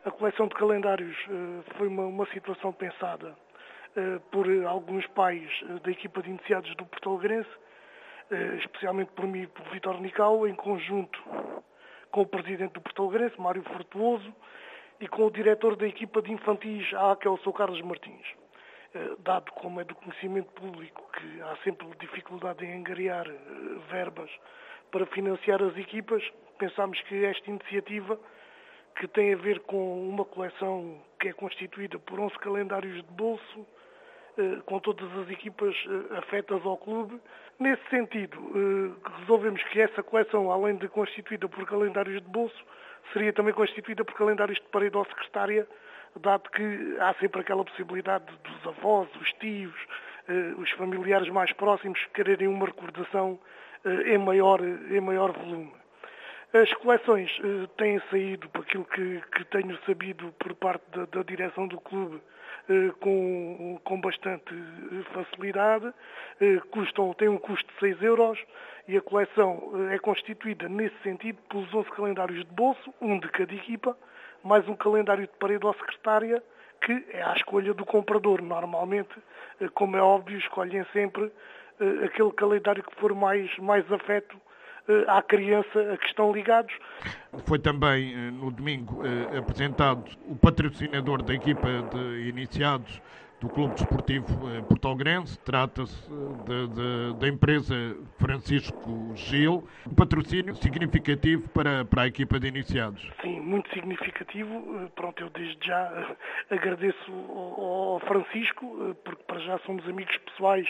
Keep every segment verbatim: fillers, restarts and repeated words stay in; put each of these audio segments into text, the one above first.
A coleção de calendários foi uma, uma situação pensada por alguns pais da equipa de iniciados do Porto Alegrense, especialmente por mim e por Vítor Nicau, em conjunto com o presidente do Porto Alegrense, Mário Frutuoso, e com o diretor da equipa de infantis A, que é o Sr Carlos Martins. Dado como é do conhecimento público que há sempre dificuldade em angariar verbas para financiar as equipas, pensámos que esta iniciativa, que tem a ver com uma coleção que é constituída por onze calendários de bolso, com todas as equipas afetas ao clube. Nesse sentido, resolvemos que essa coleção, além de constituída por calendários de bolso, seria também constituída por calendários de parede ou secretária, dado que há sempre aquela possibilidade dos avós, os tios, os familiares mais próximos quererem uma recordação em maior, em maior volume. As coleções uh, têm saído, por aquilo que, que tenho sabido por parte da, da direção do clube, uh, com, com bastante facilidade. Uh, custam, têm um custo de seis euros e a coleção uh, é constituída, nesse sentido, pelos onze calendários de bolso, um de cada equipa, mais um calendário de parede ou secretária, que é à escolha do comprador. Normalmente, uh, como é óbvio, escolhem sempre uh, aquele calendário que for mais, mais afeto à criança a que estão ligados. Foi também no domingo apresentado o patrocinador da equipa de iniciados do Clube Desportivo Porto Alegrense. Trata-se de, de, da empresa Francisco Gil, um patrocínio significativo para, para a equipa de iniciados. Sim, muito significativo. Pronto, eu desde já agradeço ao, ao Francisco, porque para já somos amigos pessoais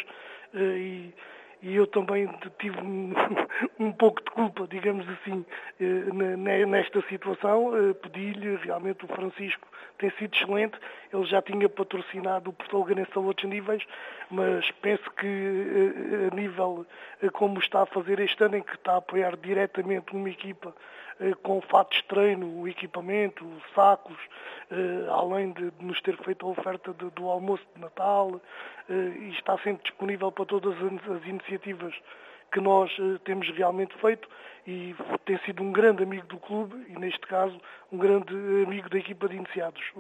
e E eu também tive um, um pouco de culpa, digamos assim, nesta situação. Pedi-lhe, realmente o Francisco tem sido excelente. Ele já tinha patrocinado o Porto Alegrense a outros níveis, mas penso que a nível como está a fazer este ano, em que está a apoiar diretamente uma equipa com fatos de treino, o equipamento, sacos, além de nos ter feito a oferta do almoço de Natal, e está sempre disponível para todas as iniciativas que nós temos realmente feito, e tem sido um grande amigo do clube e, neste caso, um grande amigo da equipa de iniciados.